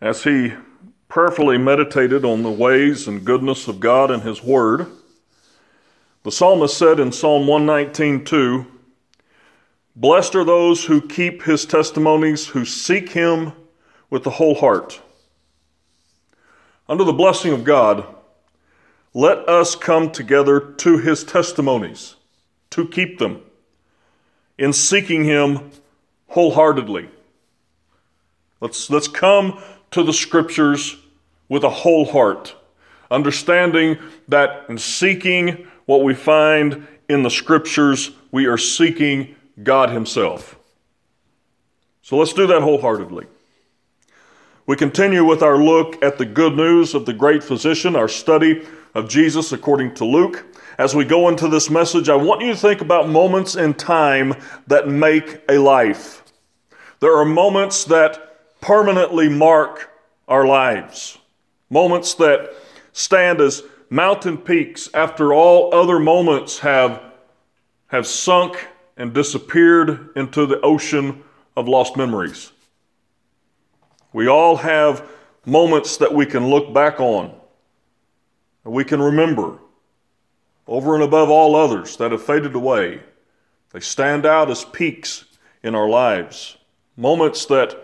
As he prayerfully meditated on the ways and goodness of God and His Word, the psalmist said in Psalm 119:2, "Blessed are those who keep His testimonies, who seek Him with the whole heart." Under the blessing of God, let us come together to His testimonies, to keep them, in seeking Him wholeheartedly. Let's come to the Scriptures with a whole heart, understanding that in seeking what we find in the Scriptures, we are seeking God Himself. So let's do that wholeheartedly. We continue with our look at the good news of the great physician, our study of Jesus according to Luke. As we go into this message, I want you to think about moments in time that make a life. There are moments that permanently mark our lives. Moments that stand as mountain peaks after all other moments have sunk and disappeared into the ocean of lost memories. We all have moments that we can look back on, that we can remember, over and above all others that have faded away. They stand out as peaks in our lives. Moments that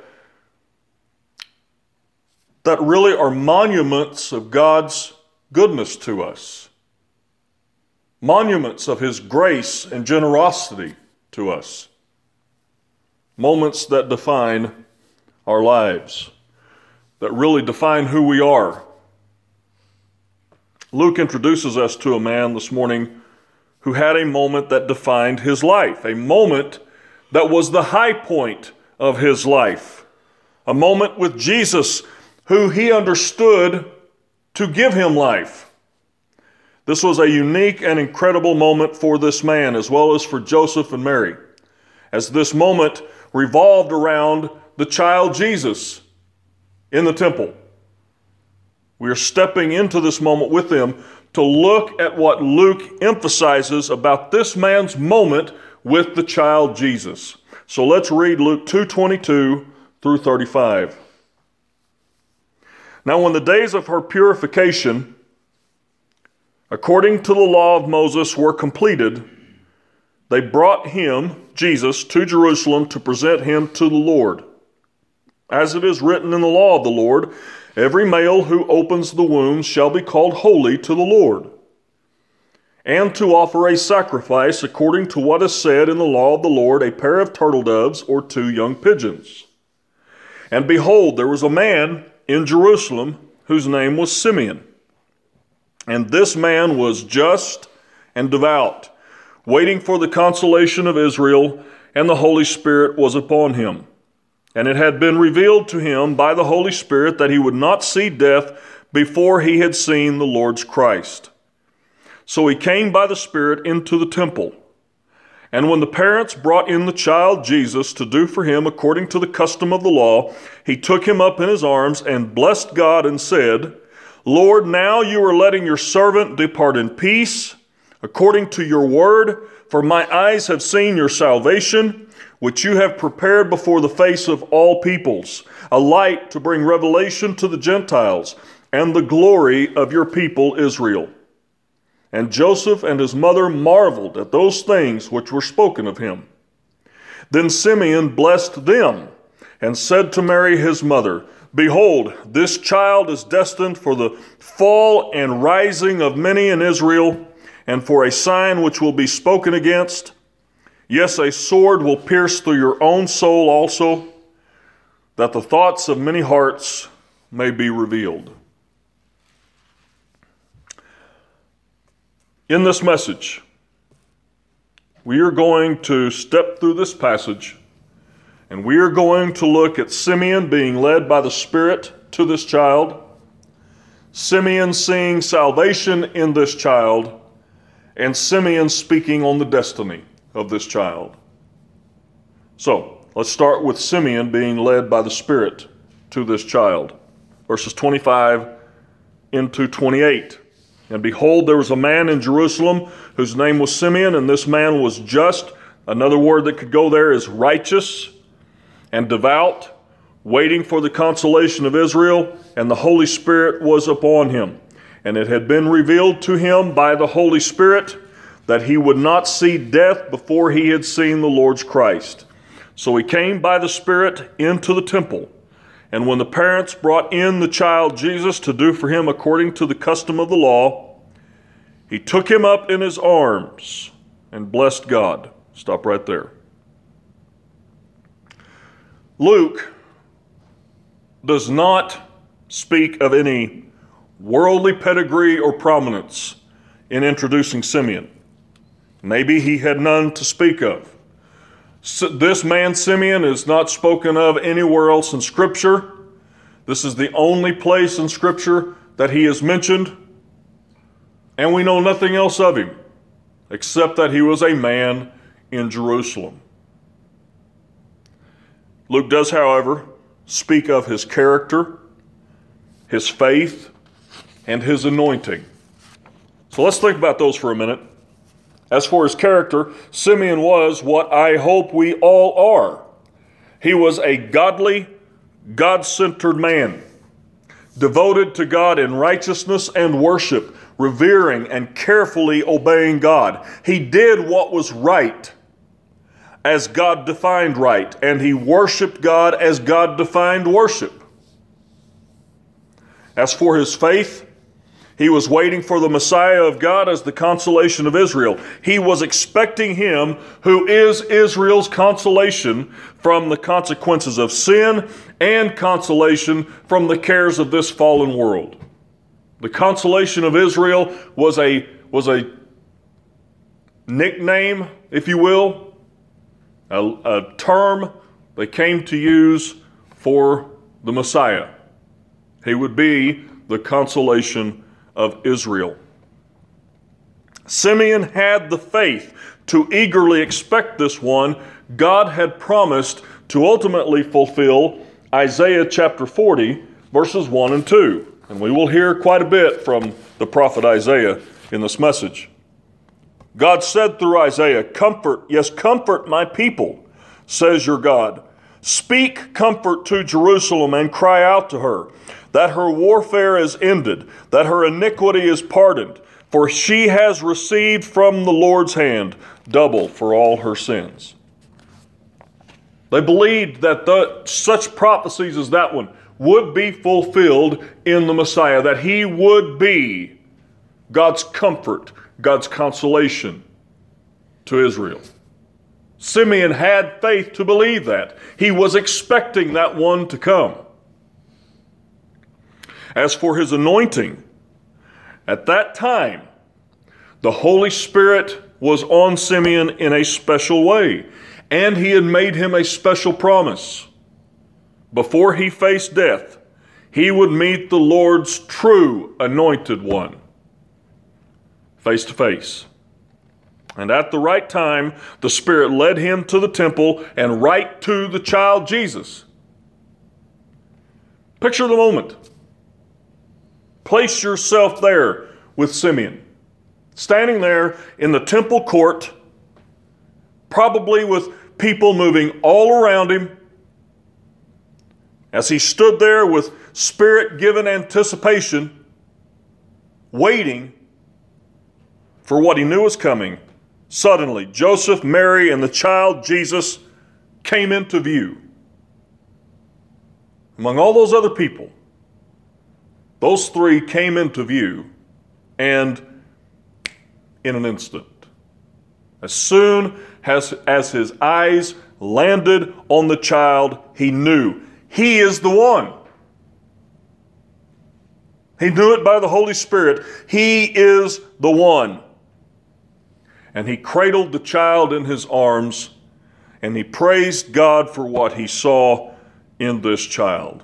really are monuments of God's goodness to us. Monuments of His grace and generosity to us. Moments that define our lives, that really define who we are. Luke introduces us to a man this morning who had a moment that defined his life, a moment that was the high point of his life, a moment with Jesus who he understood to give him life. This was a unique and incredible moment for this man, as well as for Joseph and Mary, as this moment revolved around the child Jesus in the temple. We are stepping into this moment with them to look at what Luke emphasizes about this man's moment with the child Jesus. So let's read Luke 2:22 through 35. Now when the days of her purification, according to the law of Moses, were completed, they brought him, Jesus, to Jerusalem to present him to the Lord. As it is written in the law of the Lord, every male who opens the womb shall be called holy to the Lord, and to offer a sacrifice according to what is said in the law of the Lord, a pair of turtle doves or 2 young pigeons. And behold, there was a man in Jerusalem whose name was Simeon. And this man was just and devout, waiting for the consolation of Israel, and the Holy Spirit was upon him. And it had been revealed to him by the Holy Spirit that he would not see death before he had seen the Lord's Christ. So he came by the Spirit into the temple. And when the parents brought in the child Jesus to do for him according to the custom of the law, he took him up in his arms and blessed God and said, "Lord, now you are letting your servant depart in peace, according to your word, for my eyes have seen your salvation, which you have prepared before the face of all peoples, a light to bring revelation to the Gentiles, and the glory of your people Israel." And Joseph and his mother marveled at those things which were spoken of him. Then Simeon blessed them, and said to Mary his mother, "Behold, this child is destined for the fall and rising of many in Israel, and for a sign which will be spoken against. Yes, a sword will pierce through your own soul also, that the thoughts of many hearts may be revealed." In this message, we are going to step through this passage, and we are going to look at Simeon being led by the Spirit to this child, Simeon seeing salvation in this child, and Simeon speaking on the destiny of this child. So, let's start with Simeon being led by the Spirit to this child. Verses 25 into 28. And behold, there was a man in Jerusalem whose name was Simeon, and this man was just. Another word that could go there is righteous and devout, waiting for the consolation of Israel, and the Holy Spirit was upon him. And it had been revealed to him by the Holy Spirit that he would not see death before he had seen the Lord's Christ. So he came by the Spirit into the temple. And when the parents brought in the child Jesus to do for him according to the custom of the law, he took him up in his arms and blessed God. Stop right there. Luke does not speak of any worldly pedigree or prominence in introducing Simeon. Maybe he had none to speak of. This man Simeon is not spoken of anywhere else in Scripture. This is the only place in Scripture that he is mentioned, and we know nothing else of him except that he was a man in Jerusalem. Luke does, however, speak of his character, his faith, and his anointing. So let's think about those for a minute. As for his character, Simeon was what I hope we all are. He was a godly, God-centered man, devoted to God in righteousness and worship, revering and carefully obeying God. He did what was right, as God defined right, and he worshiped God as God defined worship. As for his faith, he was waiting for the Messiah of God as the consolation of Israel. He was expecting him who is Israel's consolation from the consequences of sin and consolation from the cares of this fallen world. The consolation of Israel was a nickname, if you will, a term they came to use for the Messiah. He would be the consolation of Israel. Simeon had the faith to eagerly expect this one God had promised to ultimately fulfill Isaiah chapter 40, verses 1 and 2. And we will hear quite a bit from the prophet Isaiah in this message. God said through Isaiah, "Comfort, yes, comfort my people, says your God. Speak comfort to Jerusalem and cry out to her, that her warfare is ended, that her iniquity is pardoned, for she has received from the Lord's hand double for all her sins." They believed that such prophecies as that one would be fulfilled in the Messiah, that he would be God's comfort, God's consolation to Israel. Simeon had faith to believe that. He was expecting that one to come. As for his anointing, at that time, the Holy Spirit was on Simeon in a special way, and he had made him a special promise. Before he faced death, he would meet the Lord's true anointed one, face to face. And at the right time, the Spirit led him to the temple and right to the child Jesus. Picture the moment. Place yourself there with Simeon, standing there in the temple court, probably with people moving all around him, as he stood there with Spirit-given anticipation, waiting for what he knew was coming. Suddenly, Joseph, Mary, and the child Jesus came into view. Among all those other people, those three came into view, and in an instant, as soon as his eyes landed on the child, he knew he is the one. He knew it by the Holy Spirit. He is the one. And he cradled the child in his arms, and he praised God for what he saw in this child.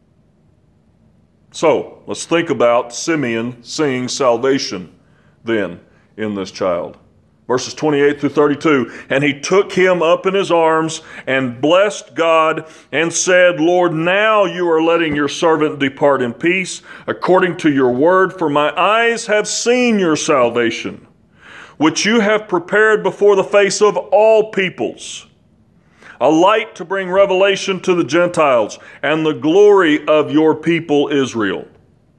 So, let's think about Simeon seeing salvation then in this child. Verses 28 through 32, "And he took him up in his arms and blessed God and said, Lord, now you are letting your servant depart in peace according to your word, for my eyes have seen your salvation, which you have prepared before the face of all peoples, a light to bring revelation to the Gentiles, and the glory of your people Israel.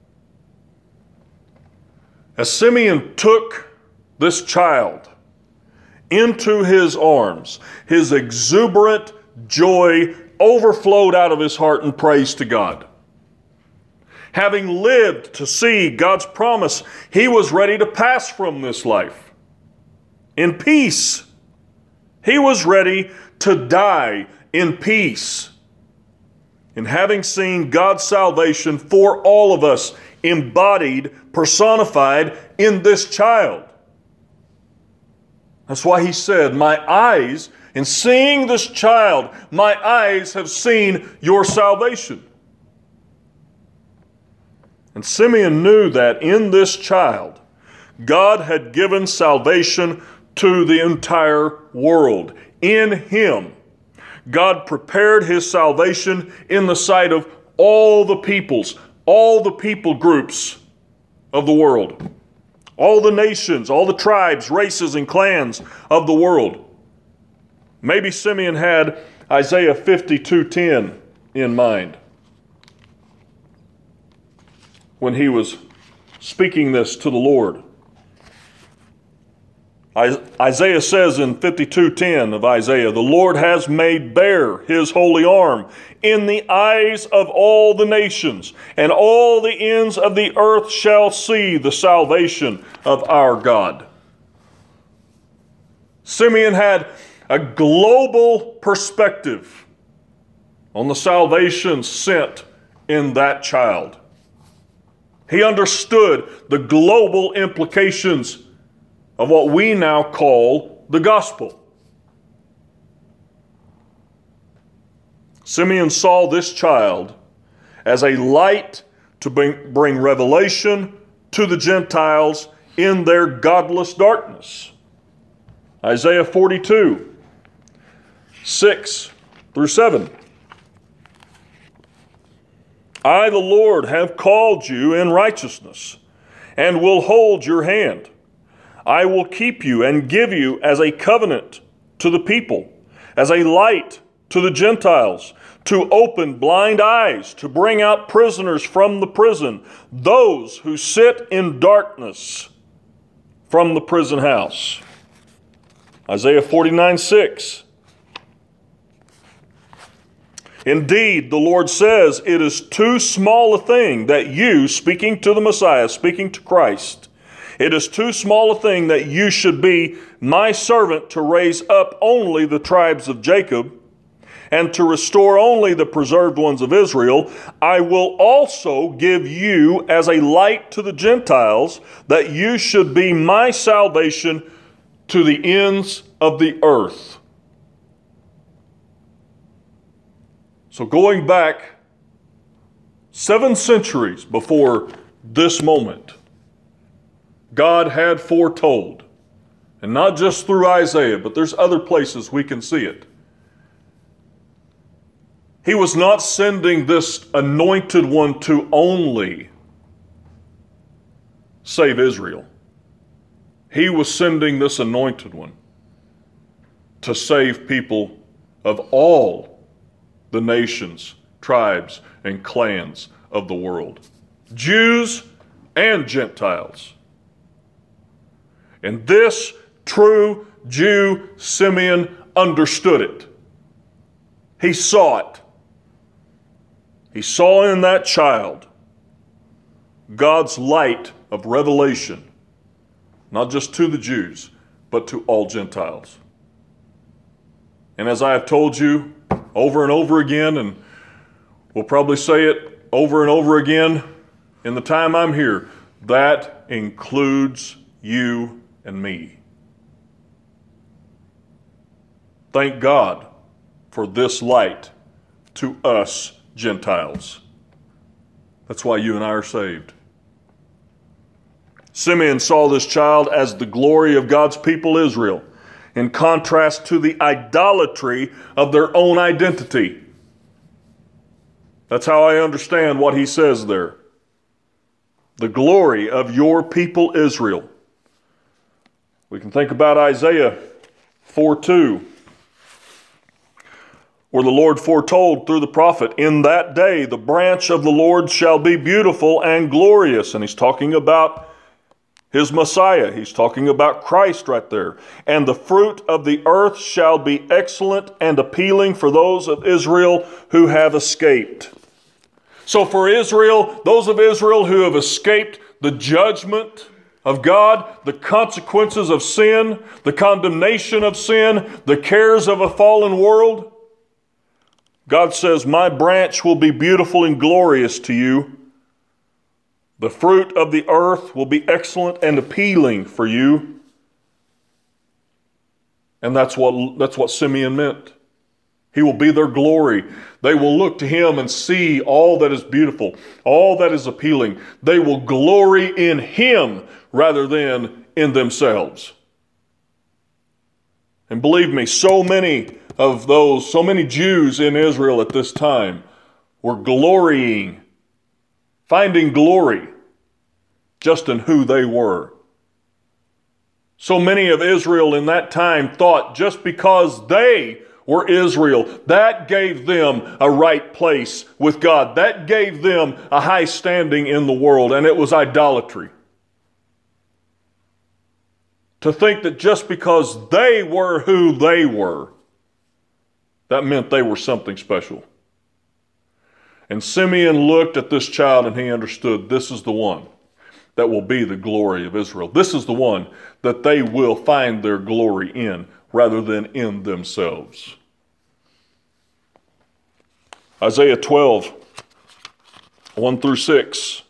As Simeon took this child into his arms, his exuberant joy overflowed out of his heart in praise to God. Having lived to see God's promise, he was ready to pass from this life in peace. He was ready to die in peace. And having seen God's salvation for all of us embodied, personified in this child. That's why he said, my eyes, in seeing this child, my eyes have seen your salvation. And Simeon knew that in this child, God had given salvation to the entire world. In him, God prepared his salvation in the sight of all the peoples, all the people groups of the world, all the nations, all the tribes, races, and clans of the world. Maybe Simeon had Isaiah 52:10 in mind when he was speaking this to the Lord. Isaiah says in 52:10 of Isaiah, the Lord has made bare his holy arm in the eyes of all the nations, and all the ends of the earth shall see the salvation of our God. Simeon had a global perspective on the salvation sent in that child. He understood the global implications of what we now call the gospel. Simeon saw this child as a light to bring revelation to the Gentiles in their godless darkness. Isaiah 42, 6 through 7. I, the Lord, have called you in righteousness, and will hold your hand. I will keep you and give you as a covenant to the people, as a light to the Gentiles, to open blind eyes, to bring out prisoners from the prison, those who sit in darkness from the prison house. Isaiah 49:6. Indeed, the Lord says, it is too small a thing that you, speaking to the Messiah, speaking to Christ, it is too small a thing that you should be my servant to raise up only the tribes of Jacob and to restore only the preserved ones of Israel. I will also give you as a light to the Gentiles, that you should be my salvation to the ends of the earth. So going back 7 centuries before this moment, God had foretold, and not just through Isaiah, but there's other places we can see it. He was not sending this anointed one to only save Israel. He was sending this anointed one to save people of all the nations, tribes, and clans of the world, Jews and Gentiles. And this true Jew, Simeon, understood it. He saw it. He saw in that child God's light of revelation, not just to the Jews, but to all Gentiles. And as I have told you over and over again, and we'll probably say it over and over again in the time I'm here, that includes you and me. Thank God for this light to us Gentiles. That's why you and I are saved. Simeon saw this child as the glory of God's people Israel, in contrast to the idolatry of their own identity. That's how I understand what he says there. The glory of your people Israel. We can think about Isaiah 4:2. Or the Lord foretold through the prophet, in that day the branch of the Lord shall be beautiful and glorious. And he's talking about his Messiah. He's talking about Christ right there. And the fruit of the earth shall be excellent and appealing for those of Israel who have escaped. So for Israel, those of Israel who have escaped the judgment of God, the consequences of sin, the condemnation of sin, the cares of a fallen world, God says, my branch will be beautiful and glorious to you. The fruit of the earth will be excellent and appealing for you. And that's what Simeon meant. He will be their glory. They will look to him and see all that is beautiful, all that is appealing. They will glory in him rather than in themselves. And believe me, so many Jews in Israel at this time were glorying, finding glory just in who they were. So many of Israel in that time thought just because they were Israel, that gave them a right place with God. That gave them a high standing in the world, and it was idolatry. To think that just because they were who they were, that meant they were something special. And Simeon looked at this child and he understood this is the one that will be the glory of Israel. This is the one that they will find their glory in rather than in themselves. Isaiah 12, 1 through 6.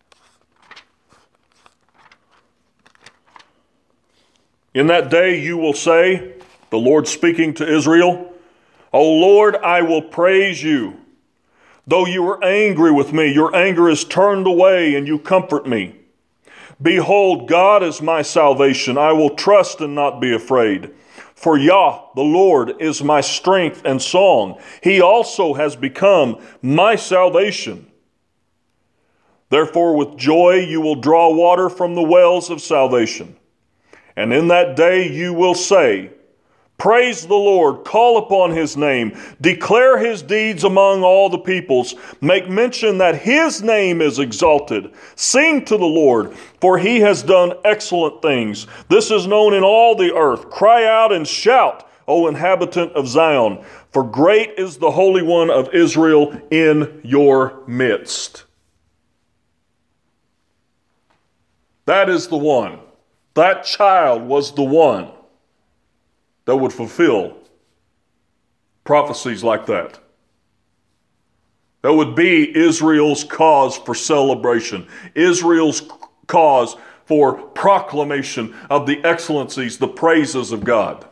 In that day you will say, the Lord speaking to Israel, O Lord, I will praise you. Though you are angry with me, your anger is turned away and you comfort me. Behold, God is my salvation. I will trust and not be afraid. For Yah, the Lord, is my strength and song. He also has become my salvation. Therefore, with joy you will draw water from the wells of salvation. And in that day you will say, praise the Lord, call upon his name, declare his deeds among all the peoples, make mention that his name is exalted. Sing to the Lord, for he has done excellent things. This is known in all the earth. Cry out and shout, O inhabitant of Zion, for great is the Holy One of Israel in your midst. That is the one. That child was the one that would fulfill prophecies like that. That would be Israel's cause for celebration, Israel's cause for proclamation of the excellencies, the praises of God.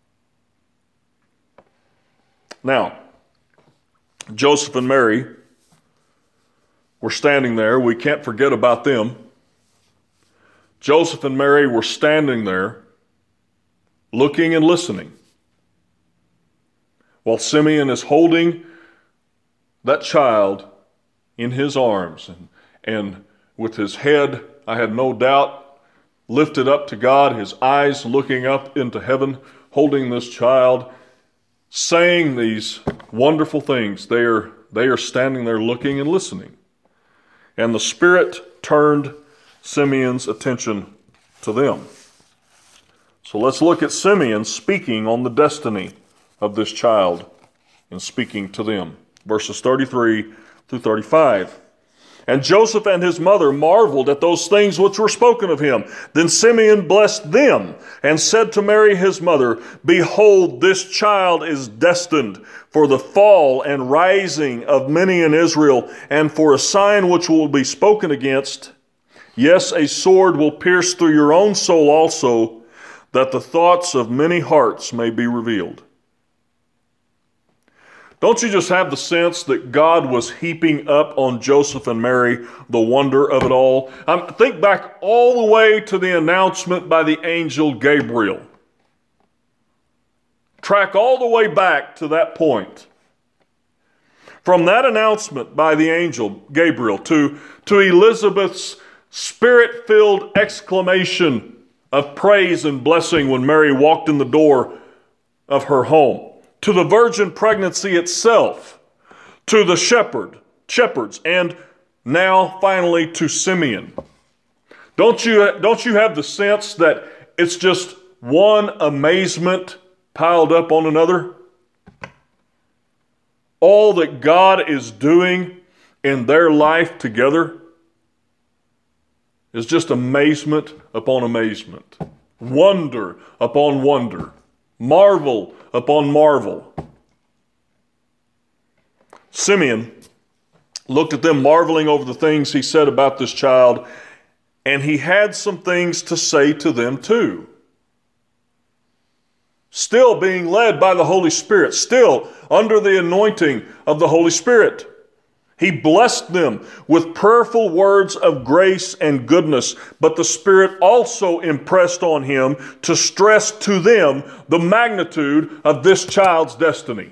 Now, Joseph and Mary were standing there. We can't forget about them. Joseph and Mary were standing there, looking and listening, while Simeon is holding that child in his arms and with his head, I had no doubt, lifted up to God, his eyes looking up into heaven, holding this child, saying these wonderful things. They are standing there looking and listening. And the Spirit turned Simeon's attention to them. So let's look at Simeon speaking on the destiny of this child and speaking to them. Verses 33 through 35. And Joseph and his mother marveled at those things which were spoken of him. Then Simeon blessed them and said to Mary his mother, behold, this child is destined for the fall and rising of many in Israel, and for a sign which will be spoken against. Yes, a sword will pierce through your own soul also, that the thoughts of many hearts may be revealed. Don't you just have the sense that God was heaping up on Joseph and Mary the wonder of it all? Think back all the way to the announcement by the angel Gabriel. Track all the way back to that point. From that announcement by the angel Gabriel to Elizabeth's Spirit-filled exclamation of praise and blessing when Mary walked in the door of her home. to the virgin pregnancy itself, to the shepherds, and now finally to Simeon. Don't you have the sense that it's just one amazement piled up on another? All that God is doing in their life together is just amazement upon amazement, wonder upon wonder, marvel upon marvel. Simeon looked at them marveling over the things he said about this child, and he had some things to say to them too. Still being led by the Holy Spirit, still under the anointing of the Holy Spirit. He blessed them with prayerful words of grace and goodness, but the Spirit also impressed on him to stress to them the magnitude of this child's destiny.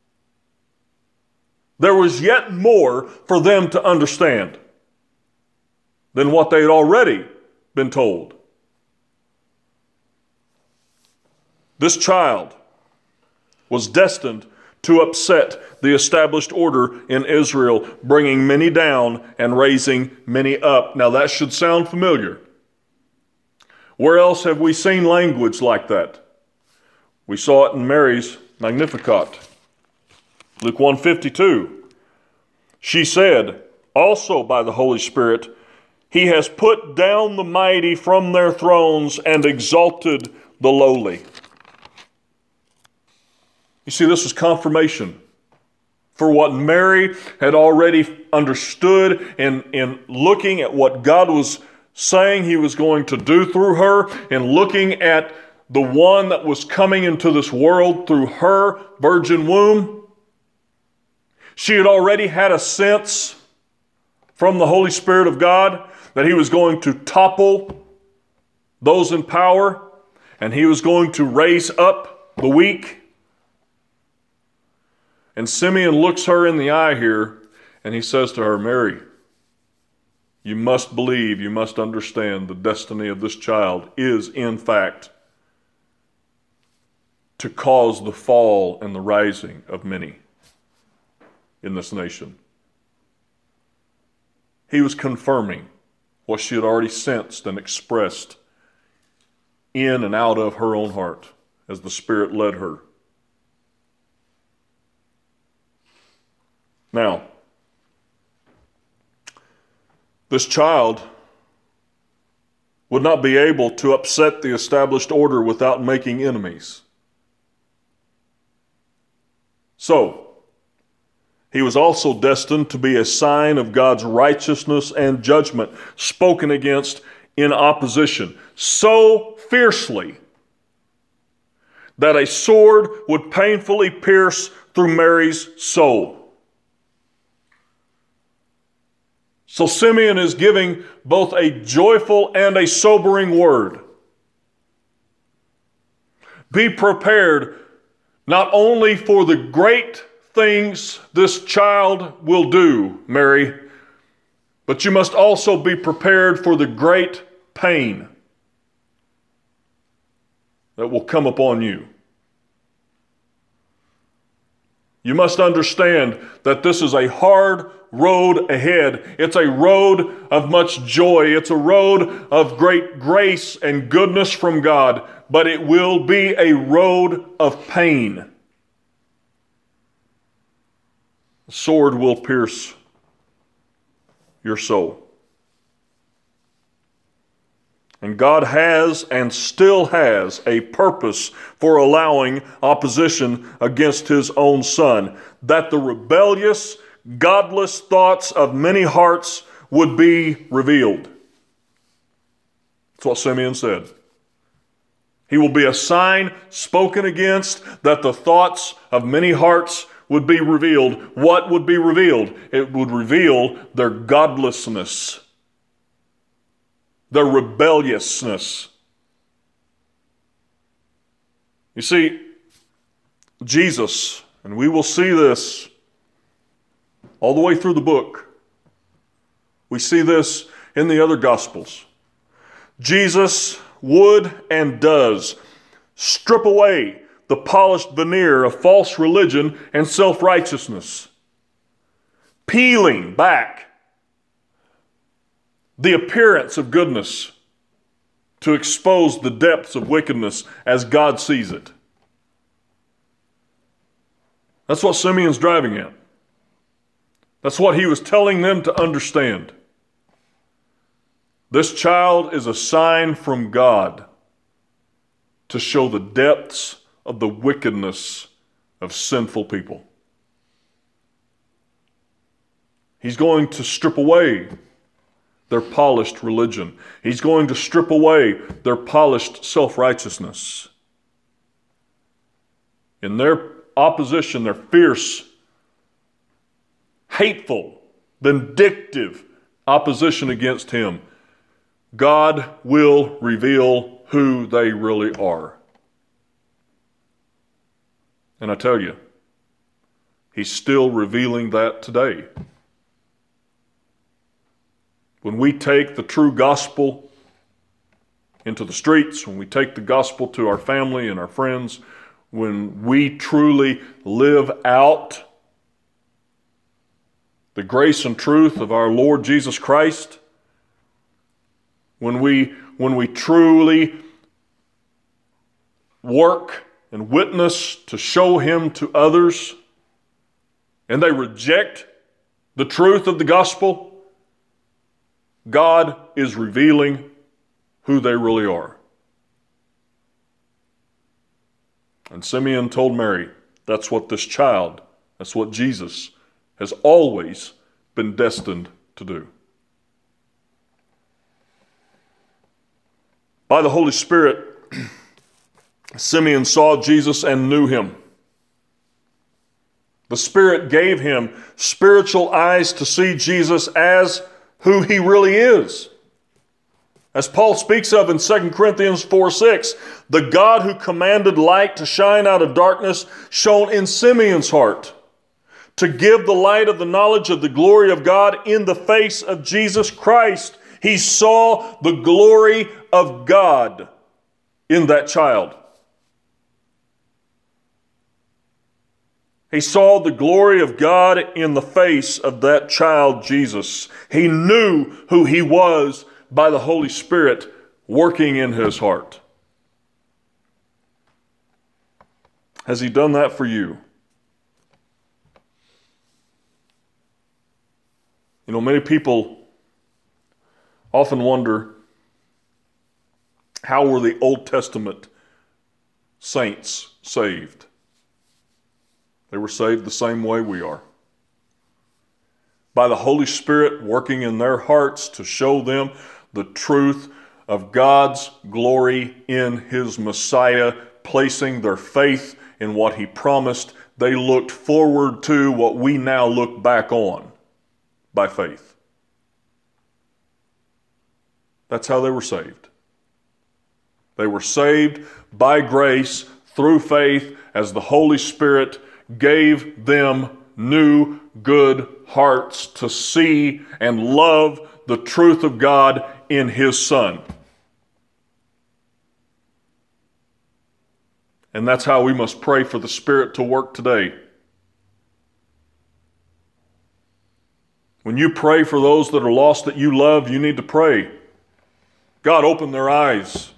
There was yet more for them to understand than what they had already been told. This child was destined to upset the established order in Israel, bringing many down and raising many up. Now that should sound familiar. Where else have we seen language like that? We saw it in Mary's Magnificat. Luke 1:52. She said, also by the Holy Spirit, He has put down the mighty from their thrones and exalted the lowly. You see, this was confirmation for what Mary had already understood in looking at what God was saying He was going to do through her, and looking at the one that was coming into this world through her virgin womb. She had already had a sense from the Holy Spirit of God that He was going to topple those in power, and He was going to raise up the weak. And Simeon looks her in the eye here, and he says to her, Mary, you must believe, you must understand the destiny of this child is, in fact, to cause the fall and the rising of many in this nation. He was confirming what she had already sensed and expressed in and out of her own heart as the Spirit led her. Now, this child would not be able to upset the established order without making enemies. So, he was also destined to be a sign of God's righteousness and judgment spoken against in opposition so fiercely that a sword would painfully pierce through Mary's soul. So Simeon is giving both a joyful and a sobering word. Be prepared not only for the great things this child will do, Mary, but you must also be prepared for the great pain that will come upon you. You must understand that this is a hard road ahead. It's a road of much joy. It's a road of great grace and goodness from God, but it will be a road of pain. The sword will pierce your soul. And God has and still has a purpose for allowing opposition against His own Son, that the rebellious, godless thoughts of many hearts would be revealed. That's what Simeon said. He will be a sign spoken against, that the thoughts of many hearts would be revealed. What would be revealed? It would reveal their godlessness, their rebelliousness. You see, Jesus, and we will see this all the way through the book. We see this in the other Gospels. Jesus would and does strip away the polished veneer of false religion and self-righteousness, peeling back the appearance of goodness to expose the depths of wickedness as God sees it. That's what Simeon's driving at. That's what he was telling them to understand. This child is a sign from God to show the depths of the wickedness of sinful people. He's going to strip away their polished religion. He's going to strip away their polished self-righteousness. In their opposition, their fierce, hateful, vindictive opposition against him, God will reveal who they really are. And I tell you, he's still revealing that today. When we take the true gospel into the streets, when we take the gospel to our family and our friends, when we truly live out the grace and truth of our Lord Jesus Christ, when we truly work and witness to show him to others, and they reject the truth of the gospel, God is revealing who they really are. And Simeon told Mary, that's what this child, that's what Jesus has always been destined to do. By the Holy Spirit, Simeon saw Jesus and knew him. The Spirit gave him spiritual eyes to see Jesus as who he really is. As Paul speaks of in 2 Corinthians 4:6, the God who commanded light to shine out of darkness shone in Simeon's heart to give the light of the knowledge of the glory of God in the face of Jesus Christ. He saw the glory of God in that child. He saw the glory of God in the face of that child, Jesus. He knew who he was by the Holy Spirit working in his heart. Has he done that for you? You know, many people often wonder, how were the Old Testament saints saved? They were saved the same way we are. By the Holy Spirit working in their hearts to show them the truth of God's glory in his Messiah, placing their faith in what he promised. They looked forward to what we now look back on by faith. That's how they were saved. They were saved by grace through faith as the Holy Spirit gave them new, good hearts to see and love the truth of God in his Son. And that's how we must pray for the Spirit to work today. When you pray for those that are lost that you love, you need to pray, God, open their eyes.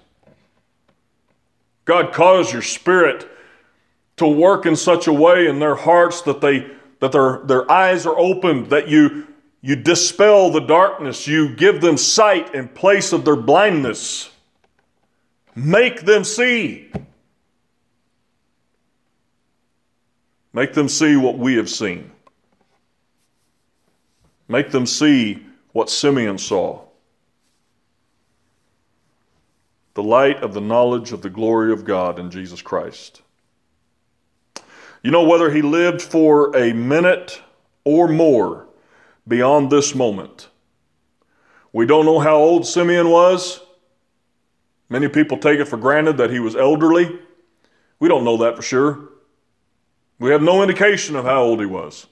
God, cause your Spirit to work in such a way in their hearts that their eyes are opened, that you dispel the darkness, you give them sight in place of their blindness. Make them see. Make them see what we have seen. Make them see what Simeon saw. The light of the knowledge of the glory of God in Jesus Christ. You know, whether he lived for a minute or more beyond this moment, we don't know how old Simeon was. Many people take it for granted that he was elderly. We don't know that for sure. We have no indication of how old he was.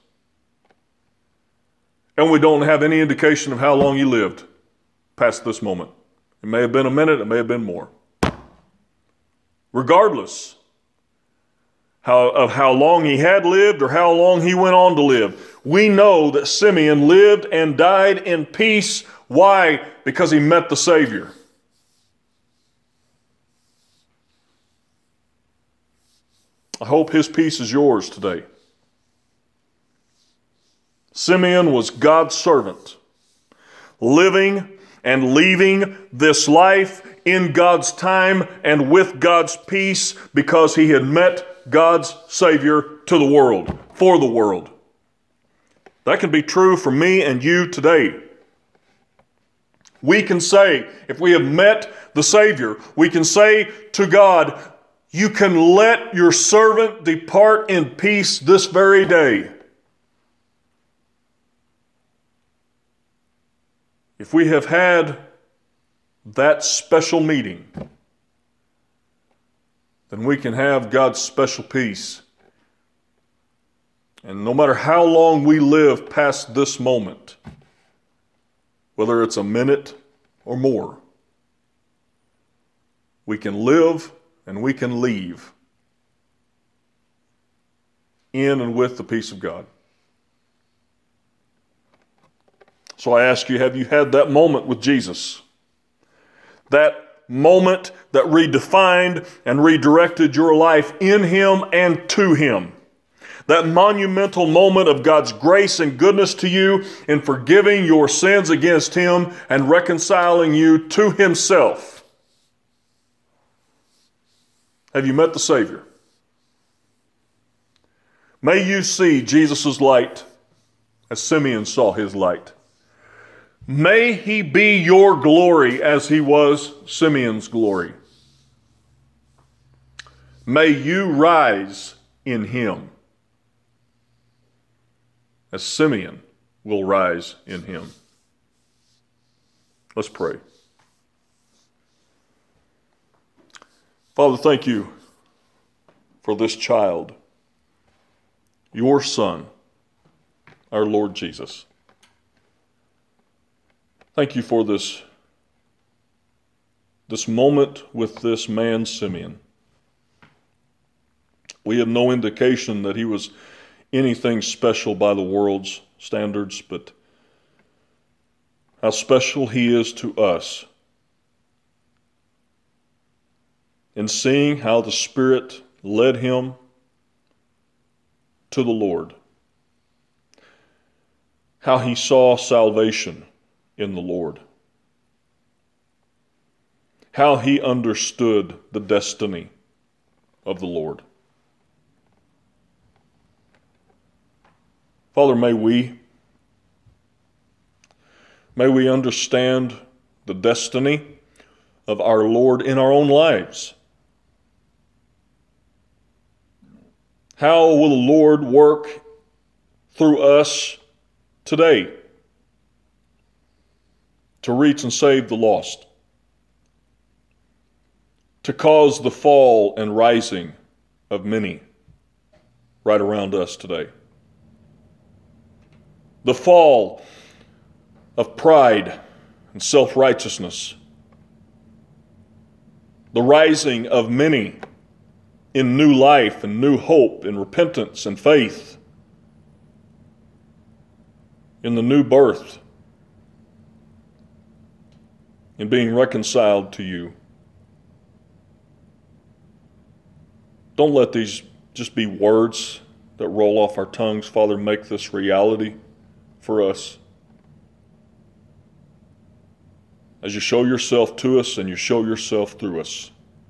And we don't have any indication of how long he lived past this moment. It may have been a minute, it may have been more. Regardless, of how long he had lived or how long he went on to live. We know that Simeon lived and died in peace. Why? Because he met the Savior. I hope his peace is yours today. Simeon was God's servant, living and leaving this life in God's time and with God's peace because he had met God's Savior to the world, for the world. That can be true for me and you today. We can say, if we have met the Savior, we can say to God, you can let your servant depart in peace this very day. If we have had that special meeting, then we can have God's special peace. And no matter how long we live past this moment, whether it's a minute or more, we can live and we can leave in and with the peace of God. So I ask you, have you had that moment with Jesus? That moment that redefined and redirected your life in Him and to Him. That monumental moment of God's grace and goodness to you in forgiving your sins against Him and reconciling you to Himself. Have you met the Savior? May you see Jesus' light as Simeon saw his light. May He be your glory as He was Simeon's glory. May you rise in Him as Simeon will rise in Him. Let's pray. Father, thank you for this child, your Son, our Lord Jesus. Thank you for this moment with this man, Simeon. We have no indication that he was anything special by the world's standards, but how special he is to us. In seeing how the Spirit led him to the Lord, how he saw salvation in the Lord, how he understood the destiny of the Lord. Father, may we understand the destiny of our Lord in our own lives. How will the Lord work through us today to reach and save the lost, to cause the fall and rising of many right around us today? The fall of pride and self-righteousness, the rising of many in new life and new hope and repentance and faith, in the new birth, in being reconciled to you. Don't let these just be words that roll off our tongues. Father, make this reality for us. As you show yourself to us and you show yourself through us.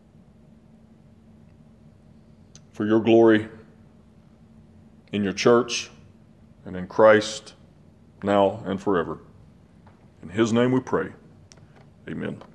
For your glory in your church and in Christ now and forever. In His name we pray. Amen.